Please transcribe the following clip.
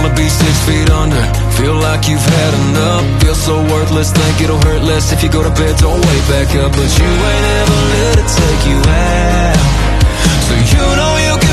wanna be 6 feet under. Feel like you've had enough. Feel so worthless, think it'll hurt less if you go to bed, don't wake back up. But you ain't ever let it take you out, so you know you can